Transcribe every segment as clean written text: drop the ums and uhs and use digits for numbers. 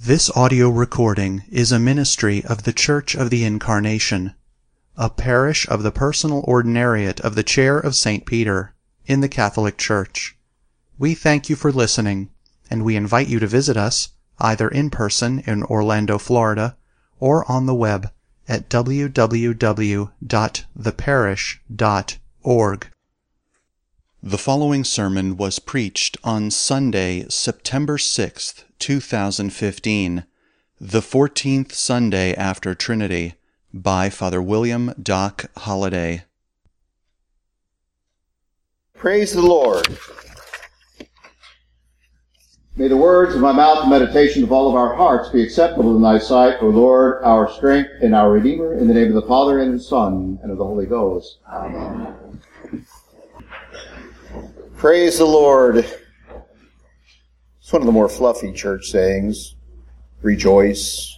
This audio recording is a ministry of the Church of the Incarnation, a parish of the personal ordinariate of the Chair of St. Peter in the Catholic Church. We thank you for listening, and we invite you to visit us either in person in Orlando, Florida, or on the web at www.theparish.org. The following sermon was preached on Sunday, September 6th, 2015, the 14th Sunday after Trinity, by Father William Doc Holliday. Praise the Lord. May the words of my mouth and meditation of all of our hearts be acceptable in thy sight, O Lord, our strength and our Redeemer, in the name of the Father, and of the Son, and of the Holy Ghost. Amen. Praise the Lord. It's one of the more fluffy church sayings. Rejoice.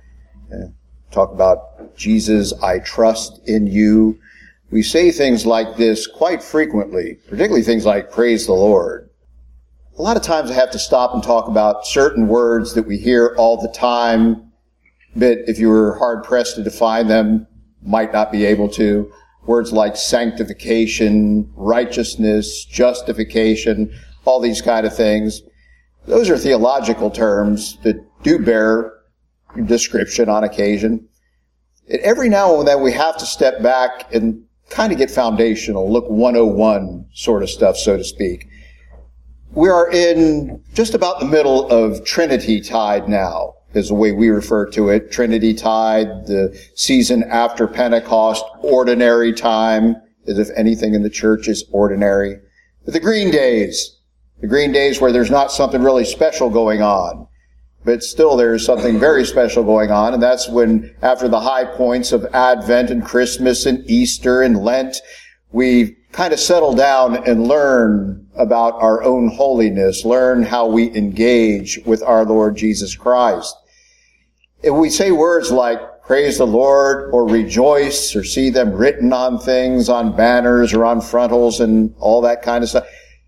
Talk about Jesus, I trust in you. We say things like this quite frequently, particularly things like praise the Lord. A lot of times I have to stop and talk about certain words that we hear all the time, but if you were hard-pressed to define them, might not be able to. Words like sanctification, righteousness, justification, all these kind of things. Those are theological terms that do bear description on occasion. And every now and then we have to step back and kind of get foundational, look 101 sort of stuff, so to speak. We are in just about the middle of Trinity Tide now, is the way we refer to it. Trinity Tide, the season after Pentecost, ordinary time, as if anything in the church is ordinary. But the green days where there's not something really special going on, but still there's something very special going on, and that's when, after the high points of Advent and Christmas and Easter and Lent, we kind of settle down and learn about our own holiness, learn how we engage with our Lord Jesus Christ. If we say words like praise the Lord or rejoice or see them written on things, on banners or on frontals and all that kind of stuff,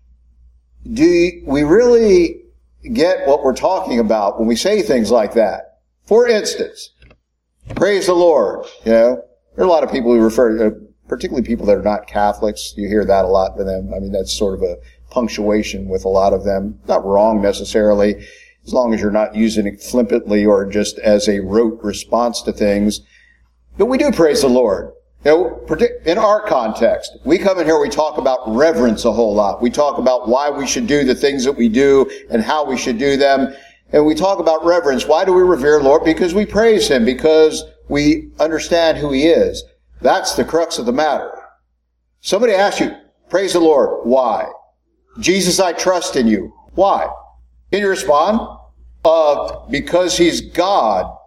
do we really get what we're talking about when we say things like that? For instance, praise the Lord. There are a lot of people who refer, particularly people that are not Catholics. You hear that a lot with them. I mean, that's sort of a punctuation with a lot of them. Not wrong necessarily, as long as you're not using it flippantly or just as a rote response to things. But we do praise the Lord. In our context, we come in here, we talk about reverence a whole lot. We talk about why we should do the things that we do and how we should do them. And we talk about reverence. Why do we revere Lord? Because we praise Him, because we understand who He is. That's the crux of the matter. Somebody asks you, praise the Lord. Why? Jesus, I trust in you. Why? Can you respond? Because He's God.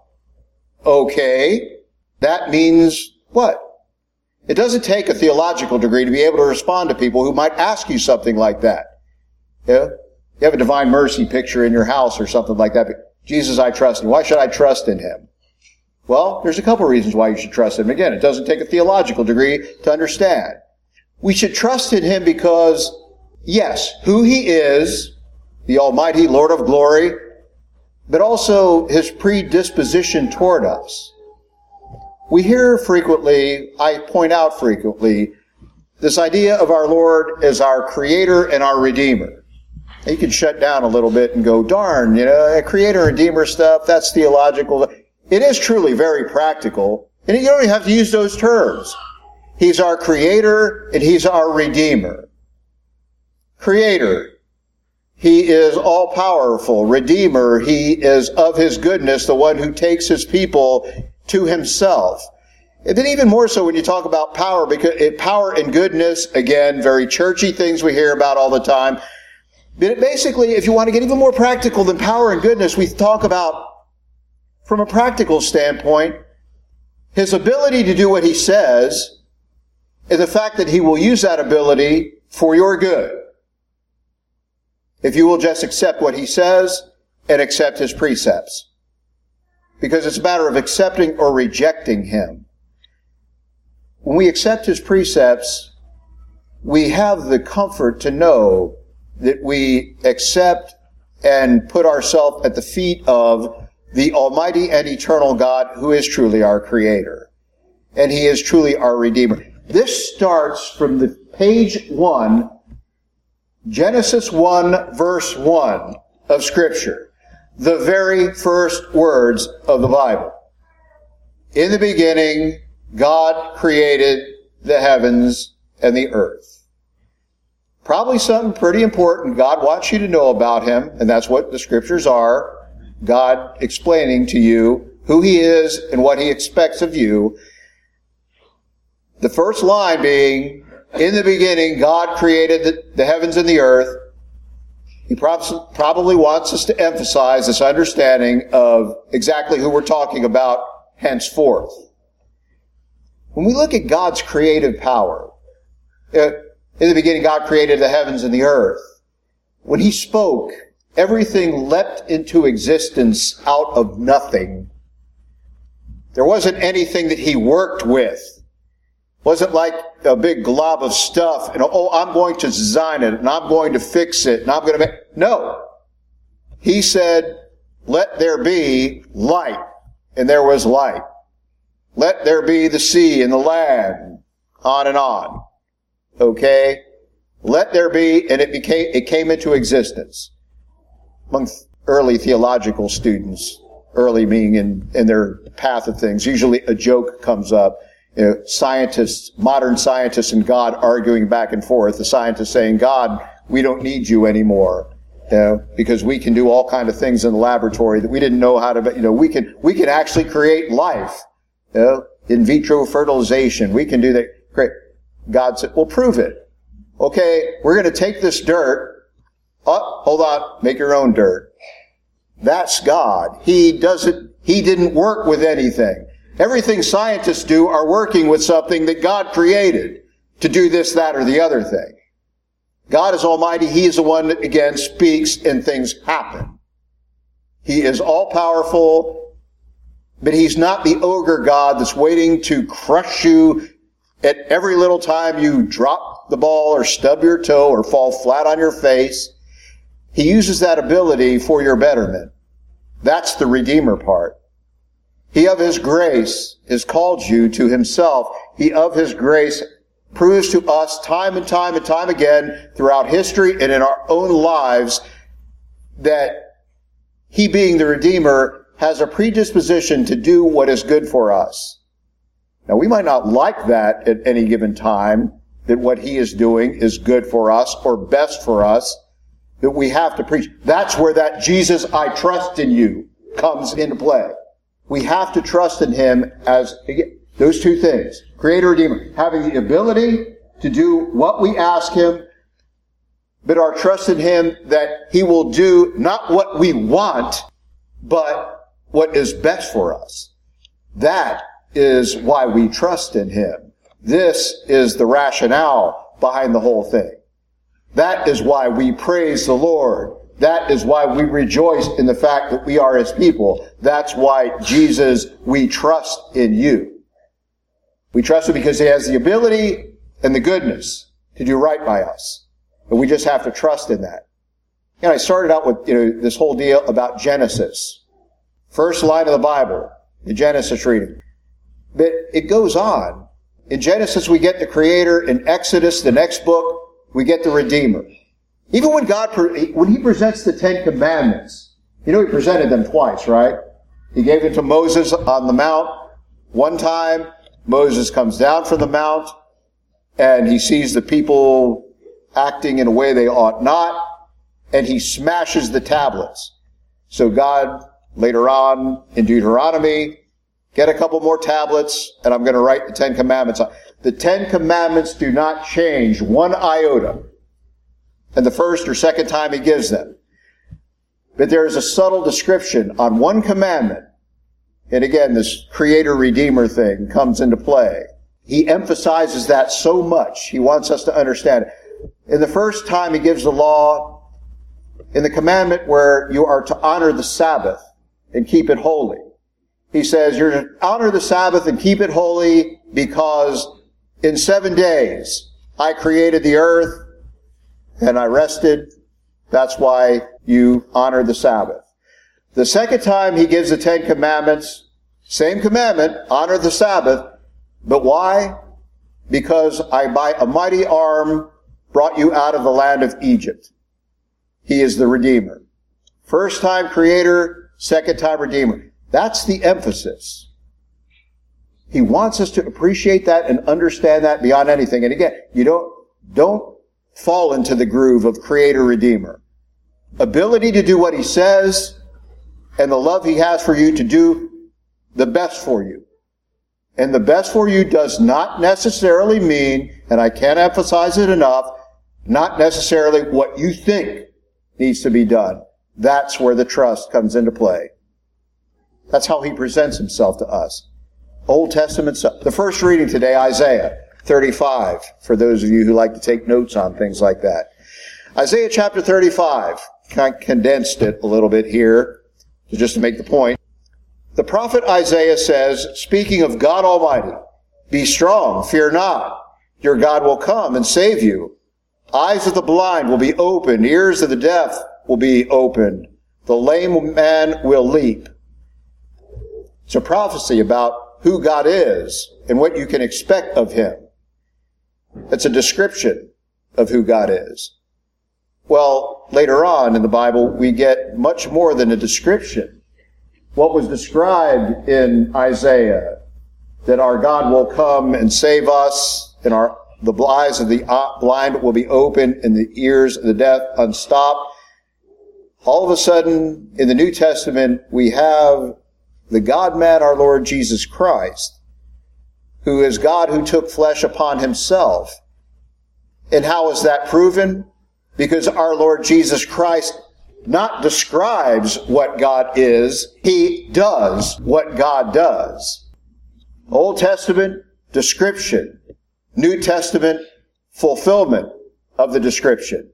Okay. That means what? It doesn't take a theological degree to be able to respond to people who might ask you something like that. Yeah? You have a Divine Mercy picture in your house or something like that. But Jesus, I trust in you. Why should I trust in Him? Well, there's a couple reasons why you should trust Him. Again, it doesn't take a theological degree to understand. We should trust in Him because, yes, who He is, the Almighty Lord of glory, but also His predisposition toward us. We hear frequently, I point out frequently, this idea of our Lord as our Creator and our Redeemer. You can shut down a little bit and go, darn, Creator and Redeemer stuff, that's theological. It is truly very practical, and you don't even have to use those terms. He's our Creator and He's our Redeemer. Creator, He is all-powerful. Redeemer, He is of His goodness, the one who takes His people to Himself. And then even more so when you talk about power, because power and goodness, again, very churchy things we hear about all the time. But basically, if you want to get even more practical than power and goodness, we talk about, from a practical standpoint, His ability to do what He says, and the fact that He will use that ability for your good. If you will just accept what He says and accept His precepts. Because it's a matter of accepting or rejecting Him. When we accept His precepts, we have the comfort to know that we accept and put ourselves at the feet of the Almighty and eternal God who is truly our Creator. And He is truly our Redeemer. This starts from the page 1, Genesis 1, verse 1 of Scripture. The very first words of the Bible. In the beginning, God created the heavens and the earth. Probably something pretty important God wants you to know about Him, and that's what the Scriptures are. God explaining to you who He is and what He expects of you. The first line being, in the beginning, God created the heavens and the earth. He probably wants us to emphasize this understanding of exactly who we're talking about henceforth. When we look at God's creative power, in the beginning God created the heavens and the earth. When He spoke, everything leapt into existence out of nothing. There wasn't anything that He worked with. It wasn't like a big glob of stuff and, I'm going to design it and I'm going to fix it and I'm going to make... No. He said, let there be light, and there was light. Let there be the sea and the land, on and on. Okay? Let there be, and it came into existence. Among early theological students, early meaning in their path of things, usually a joke comes up. Scientists, modern scientists and God arguing back and forth. The scientists saying, God, we don't need you anymore. Because we can do all kinds of things in the laboratory that we didn't know how to, we can actually create life. In vitro fertilization. We can do that. Great. God said, well, prove it. Okay, we're going to take this dirt. Oh, hold on. Make your own dirt. That's God. He didn't work with anything. Everything scientists do are working with something that God created to do this, that, or the other thing. God is almighty. He is the one that, again, speaks and things happen. He is all-powerful, but He's not the ogre God that's waiting to crush you at every little time you drop the ball or stub your toe or fall flat on your face. He uses that ability for your betterment. That's the Redeemer part. He of His grace has called you to Himself. He of His grace proves to us time and time and time again throughout history and in our own lives that He, being the Redeemer, has a predisposition to do what is good for us. Now, we might not like that at any given time, that what He is doing is good for us or best for us, but we have to preach. That's where that Jesus, I trust in you, comes into play. We have to trust in Him as, again, those two things. Creator, Redeemer. Having the ability to do what we ask Him, but our trust in Him that He will do not what we want, but what is best for us. That is why we trust in Him. This is the rationale behind the whole thing. That is why we praise the Lord. That is why we rejoice in the fact that we are His people. That's why, Jesus, we trust in you. We trust Him because He has the ability and the goodness to do right by us. But we just have to trust in that. And I started out with, this whole deal about Genesis. First line of the Bible, the Genesis reading. But it goes on. In Genesis, we get the Creator. In Exodus, the next book, we get the Redeemer. Even when He presents the Ten Commandments, He presented them twice, right? He gave it to Moses on the mount. One time, Moses comes down from the mount, and he sees the people acting in a way they ought not, and he smashes the tablets. So God, later on in Deuteronomy, get a couple more tablets, and I'm going to write the Ten Commandments on. The Ten Commandments do not change one iota. And the first or second time He gives them. But there is a subtle description on one commandment. And again, this Creator-Redeemer thing comes into play. He emphasizes that so much. He wants us to understand it. In the first time He gives the law, in the commandment where you are to honor the Sabbath and keep it holy. He says, you're to honor the Sabbath and keep it holy because in 7 days I created the earth and I rested. That's why you honor the Sabbath. The second time he gives the 10 commandments, same commandment, honor the Sabbath. But why? Because I by a mighty arm brought you out of the land of Egypt. He is the Redeemer. First time Creator, second time Redeemer. That's the emphasis. He wants us to appreciate that and understand that beyond anything. And again, you don't fall into the groove of Creator, Redeemer. Ability to do what He says and the love He has for you to do the best for you. And the best for you does not necessarily mean, and I can't emphasize it enough, not necessarily what you think needs to be done. That's where the trust comes into play. That's how He presents Himself to us. Old Testament stuff. The first reading today, Isaiah 35, for those of you who like to take notes on things like that. Isaiah chapter 35, kind of condensed it a little bit here, just to make the point. The prophet Isaiah says, speaking of God Almighty, be strong, fear not. Your God will come and save you. Eyes of the blind will be opened. Ears of the deaf will be opened. The lame man will leap. It's a prophecy about who God is and what you can expect of Him. It's a description of who God is. Well, later on in the Bible, we get much more than a description. What was described in Isaiah, that our God will come and save us, and the eyes of the blind will be opened, and the ears of the deaf unstopped. All of a sudden, in the New Testament, we have the God-man, our Lord Jesus Christ, who is God who took flesh upon Himself. And how is that proven? Because our Lord Jesus Christ not describes what God is, He does what God does. Old Testament, description. New Testament, fulfillment of the description.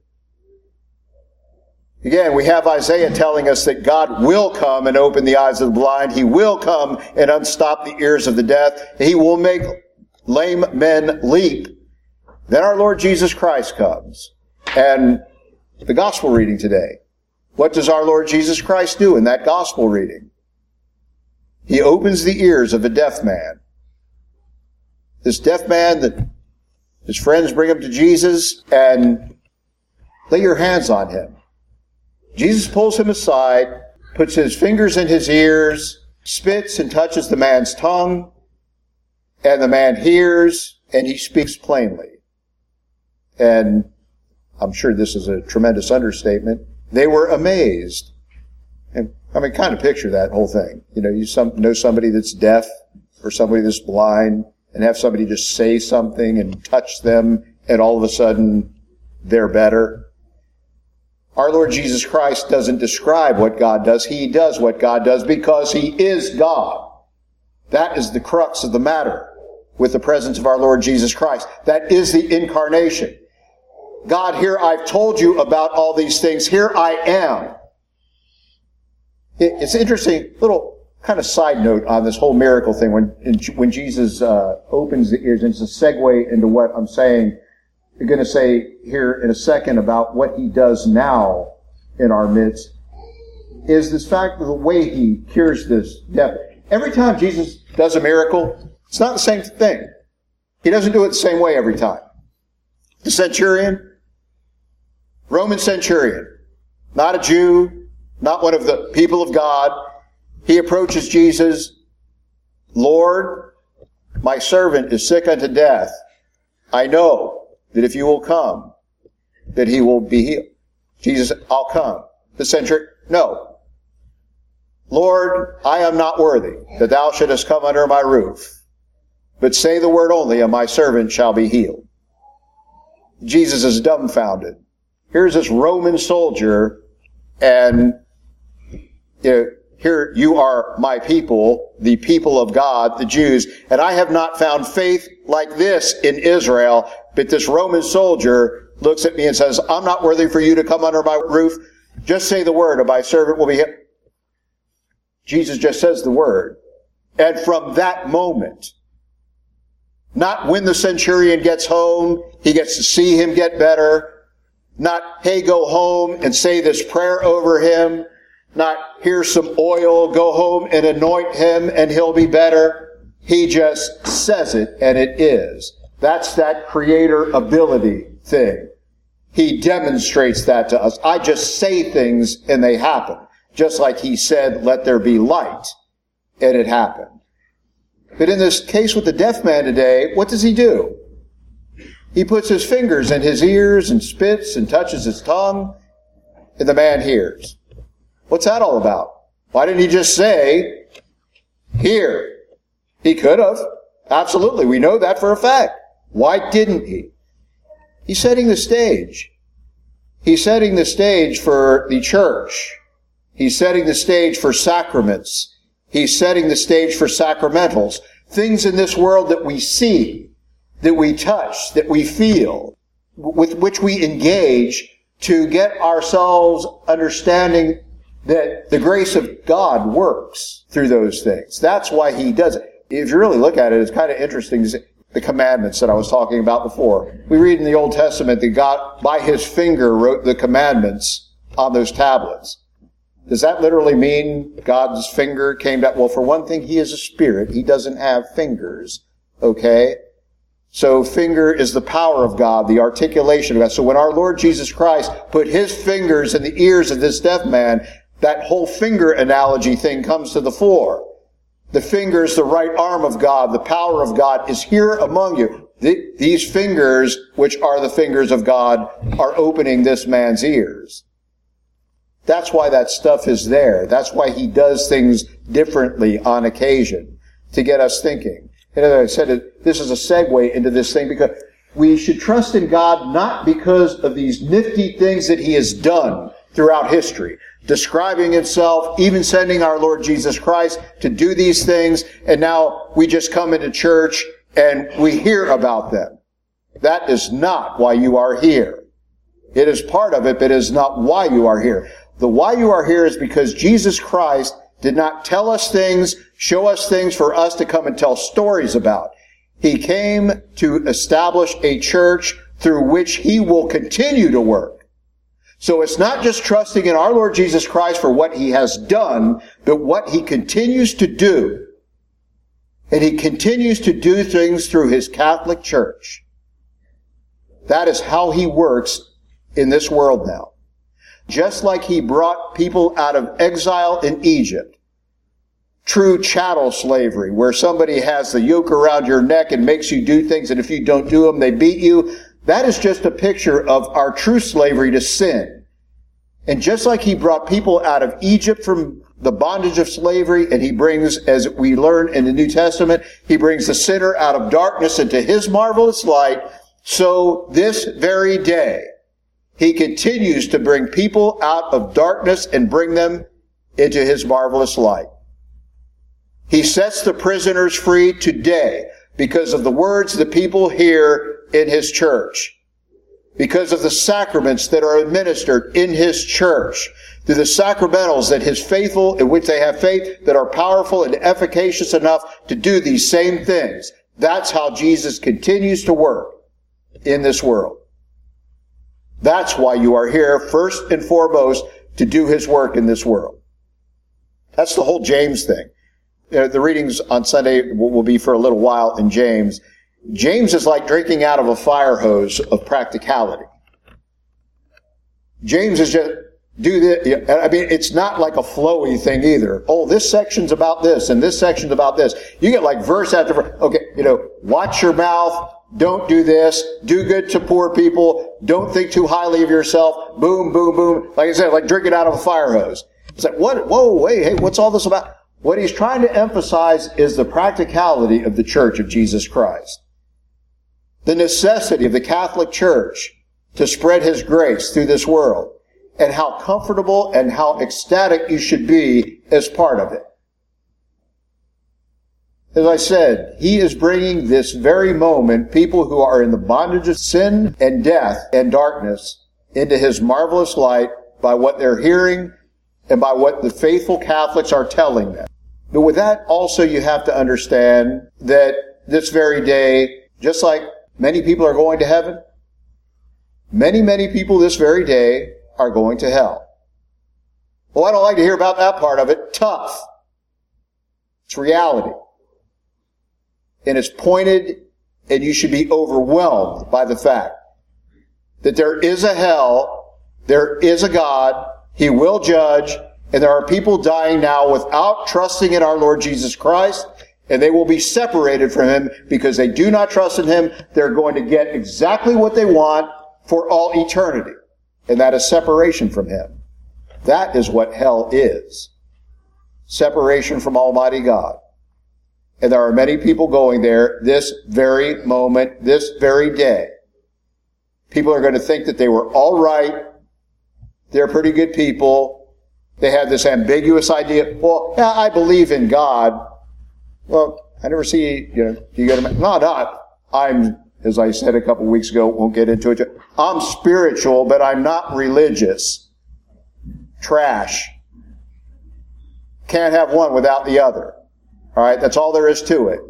Again, we have Isaiah telling us that God will come and open the eyes of the blind. He will come and unstop the ears of the deaf. He will make lame men leap. Then our Lord Jesus Christ comes. And the gospel reading today. What does our Lord Jesus Christ do in that gospel reading? He opens the ears of a deaf man. This deaf man that his friends bring him to Jesus and lay your hands on him. Jesus pulls him aside, puts His fingers in his ears, spits and touches the man's tongue, and the man hears and he speaks plainly. And I'm sure this is a tremendous understatement. They were amazed. And I mean, kind of picture that whole thing. You know somebody that's deaf or somebody that's blind and have somebody just say something and touch them and all of a sudden they're better. Our Lord Jesus Christ doesn't describe what God does. He does what God does because He is God. That is the crux of the matter with the presence of our Lord Jesus Christ. That is the incarnation. God, here I've told you about all these things. Here I am. It's interesting, little kind of side note on this whole miracle thing. When Jesus opens the ears, and it's a segue into what I'm saying, I'm going to say here in a second about what He does now in our midst, is this fact of the way He cures this deaf. Every time Jesus does a miracle, it's not the same thing. He doesn't do it the same way every time. The centurion, Roman centurion, not a Jew, not one of the people of God. He approaches Jesus. Lord, my servant is sick unto death. I know that if you will come, that he will be healed. Jesus, I'll come. The centurion, no. Lord, I am not worthy that thou shouldest come under my roof, but say the word only, and my servant shall be healed. Jesus is dumbfounded. Here's this Roman soldier, and here you are my people, the people of God, the Jews, and I have not found faith like this in Israel, but this Roman soldier looks at me and says, I'm not worthy for you to come under my roof. Just say the word, and my servant will be healed. Jesus just says the word. And from that moment, not when the centurion gets home, he gets to see him get better. Not, hey, go home and say this prayer over him. Not, here's some oil, go home and anoint him and he'll be better. He just says it and it is. That's that creator ability thing. He demonstrates that to us. I just say things and they happen. Just like he said, let there be light, and it happened. But in this case with the deaf man today, what does he do? He puts his fingers in his ears and spits and touches his tongue, and the man hears. What's that all about? Why didn't he just say, hear? He could have. Absolutely. We know that for a fact. Why didn't he? He's setting the stage. He's setting the stage for the church. He's setting the stage for sacraments. He's setting the stage for sacramentals. Things in this world that we see, that we touch, that we feel, with which we engage to get ourselves understanding that the grace of God works through those things. That's why he does it. If you really look at it, it's kind of interesting to see the commandments that I was talking about before. We read in the Old Testament that God, by his finger, wrote the commandments on those tablets. Does that literally mean God's finger came down? Well, for one thing, he is a spirit. He doesn't have fingers. Okay? So finger is the power of God, the articulation of God. So when our Lord Jesus Christ put his fingers in the ears of this deaf man, that whole finger analogy thing comes to the fore. The finger is the right arm of God. The power of God is here among you. These fingers, which are the fingers of God, are opening this man's ears. That's why that stuff is there. That's why he does things differently on occasion, to get us thinking. And as I said, this is a segue into this thing, because we should trust in God not because of these nifty things that he has done throughout history, describing himself, even sending our Lord Jesus Christ to do these things, and now we just come into church and we hear about them. That is not why you are here. It is part of it, but it is not why you are here. The why you are here is because Jesus Christ did not tell us things, show us things for us to come and tell stories about. He came to establish a church through which he will continue to work. So it's not just trusting in our Lord Jesus Christ for what he has done, but what he continues to do. And he continues to do things through his Catholic Church. That is how he works in this world now. Just like he brought people out of exile in Egypt, true chattel slavery, where somebody has the yoke around your neck and makes you do things, and if you don't do them, they beat you. That is just a picture of our true slavery to sin. And just like he brought people out of Egypt from the bondage of slavery, and he brings, as we learn in the New Testament, he brings the sinner out of darkness into his marvelous light, so this very day, he continues to bring people out of darkness and bring them into his marvelous light. He sets the prisoners free today because of the words the people hear in his church, because of the sacraments that are administered in his church, through the sacramentals that his faithful, in which they have faith, that are powerful and efficacious enough to do these same things. That's how Jesus continues to work in this world. That's why you are here, first and foremost, to do his work in this world. That's the whole James thing. The readings on Sunday will be for a little while in James. James is like drinking out of a fire hose of practicality. James is just, do this. I mean, it's not like a flowy thing either. Oh, this section's about this, and this section's about this. You get like verse after verse. Okay, watch your mouth. Don't do this. Do good to poor people. Don't think too highly of yourself. Boom, boom, boom. Like I said, like drinking out of a fire hose. It's like, what? Whoa, wait, hey, what's all this about? What he's trying to emphasize is the practicality of the Church of Jesus Christ. The necessity of the Catholic Church to spread his grace through this world, and how comfortable and how ecstatic you should be as part of it. As I said, he is bringing this very moment people who are in the bondage of sin and death and darkness into his marvelous light by what they're hearing and by what the faithful Catholics are telling them. But with that, also you have to understand that this very day, just like many people are going to heaven, many, many people this very day are going to hell. Oh, I don't like to hear about that part of it. Tough. It's reality. And it's pointed, and you should be overwhelmed by the fact that there is a hell, there is a God, He will judge, and there are people dying now without trusting in our Lord Jesus Christ, and they will be separated from Him because they do not trust in Him. They're going to get exactly what they want for all eternity, and that is separation from Him. That is what hell is. Separation from Almighty God. And there are many people going there this very moment, this very day. People are going to think that they were all right. They're pretty good people. They have this ambiguous idea. Well, yeah, I believe in God. Well, I never see, do you go to, no, I'm, as I said a couple weeks ago, won't get into it. I'm spiritual, but I'm not religious. Trash. Can't have one without the other. All right, that's all there is to it.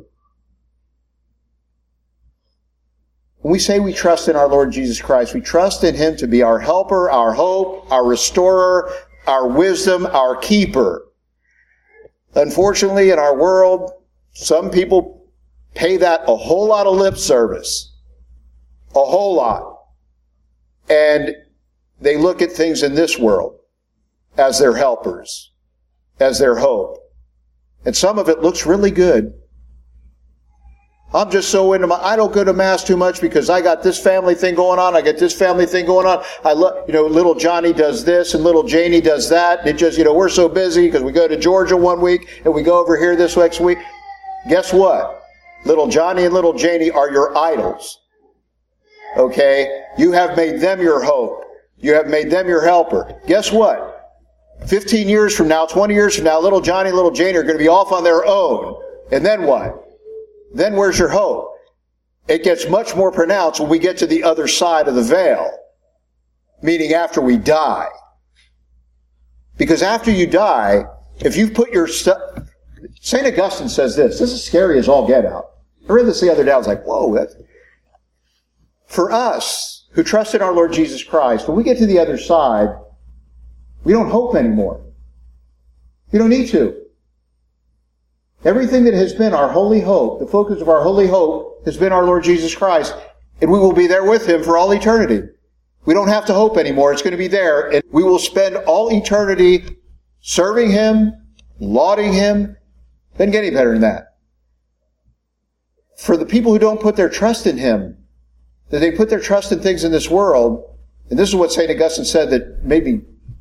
When we say we trust in our Lord Jesus Christ, we trust in Him to be our helper, our hope, our restorer, our wisdom, our keeper. Unfortunately, in our world, some people pay that a whole lot of lip service. A whole lot. And they look at things in this world as their helpers, as their hope. And some of it looks really good. I'm just so into I don't go to Mass too much because I got this family thing going on. I got this family thing going on. I love, little Johnny does this and little Janie does that. And it just, we're so busy because we go to Georgia one week and we go over here this next week. Guess what? Little Johnny and little Janie are your idols. Okay? You have made them your hope. You have made them your helper. Guess what? 15 years from now, 20 years from now, little Johnny and little Janie are going to be off on their own. And then what? Then where's your hope? It gets much more pronounced when we get to the other side of the veil. Meaning after we die. Because after you die, if you've put your stuff... St. Augustine says this. This is scary as all get out. I read this the other day. I was like, whoa. For us, who trust in our Lord Jesus Christ, when we get to the other side, we don't hope anymore. We don't need to. Everything that has been our holy hope, the focus of our holy hope, has been our Lord Jesus Christ, and we will be there with Him for all eternity. We don't have to hope anymore. It's going to be there, and we will spend all eternity serving Him, lauding Him. Doesn't get any better than that. For the people who don't put their trust in Him, that they put their trust in things in this world, and this is what St. Augustine said that made me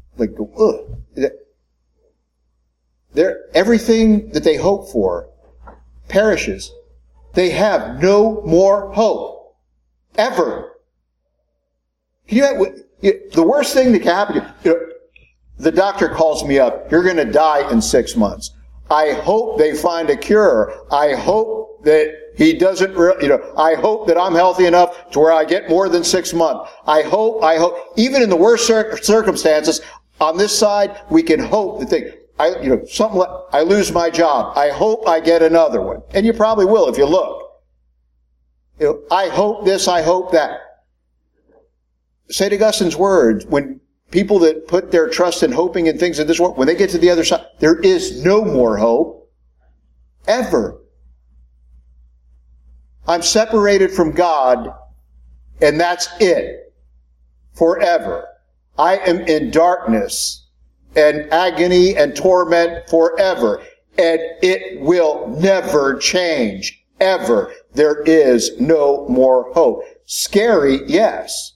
everything that they hope for perishes. They have no more hope. Ever. The worst thing that can happen, the doctor calls me up, you're going to die in 6 months. I hope they find a cure. I hope that he doesn't, I hope that I'm healthy enough to where I get more than 6 months. I hope, even in the worst circumstances, on this side, we can hope that I lose my job. I hope I get another one. And you probably will if you look. I hope this, I hope that. St. Augustine's words, when people that put their trust in hoping in things in this world, when they get to the other side, there is no more hope. Ever. I'm separated from God, and that's it. Forever. I am in darkness and agony and torment forever. And it will never change. Ever. There is no more hope. Scary, yes.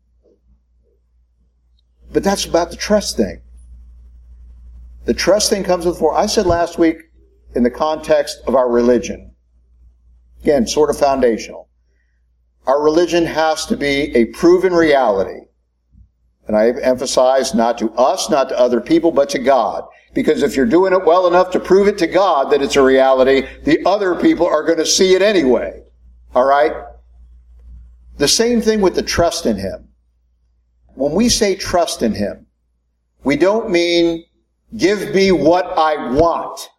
But that's about the trust thing. The trust thing comes before. I said last week in the context of our religion. Again, sort of foundational. Our religion has to be a proven reality. And I emphasize not to us, not to other people, but to God. Because if you're doing it well enough to prove it to God that it's a reality, the other people are going to see it anyway. All right? The same thing with the trust in Him. When we say trust in Him, we don't mean give me what I want.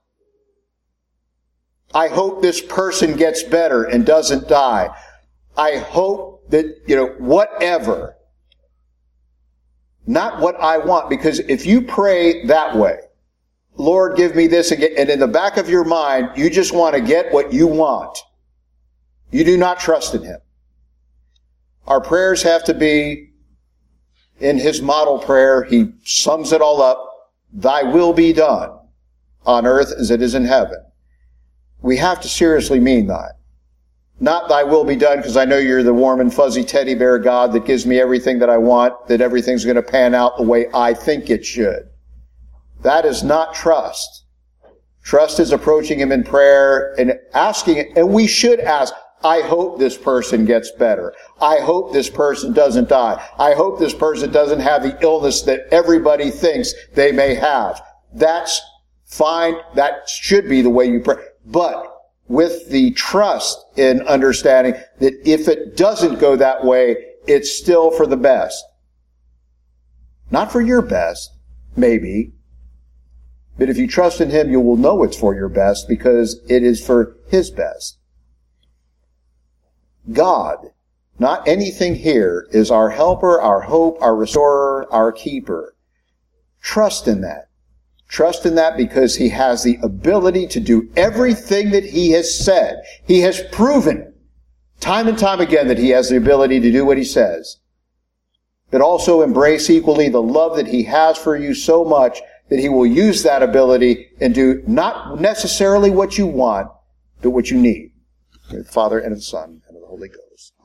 I hope this person gets better and doesn't die. I hope that, whatever. not what I want. Because if you pray that way, Lord, give me this again, and in the back of your mind, you just want to get what you want, you do not trust in Him. Our prayers have to be, in His model prayer, He sums it all up, Thy will be done on earth as it is in heaven. We have to seriously mean that. Not Thy will be done because I know you're the warm and fuzzy teddy bear God that gives me everything that I want, that everything's going to pan out the way I think it should. That is not trust. Trust is approaching Him in prayer and asking, and we should ask, I hope this person gets better. I hope this person doesn't die. I hope this person doesn't have the illness that everybody thinks they may have. That's fine. That should be the way you pray. But with the trust in understanding that if it doesn't go that way, it's still for the best. Not for your best, maybe. But if you trust in Him, you will know it's for your best because it is for His best. God, not anything here, is our helper, our hope, our restorer, our keeper. Trust in that. Trust in that because He has the ability to do everything that He has said. He has proven time and time again that He has the ability to do what He says. But also embrace equally the love that He has for you so much that He will use that ability and do not necessarily what you want, but what you need. In the Father and of the Son and of the Holy Ghost.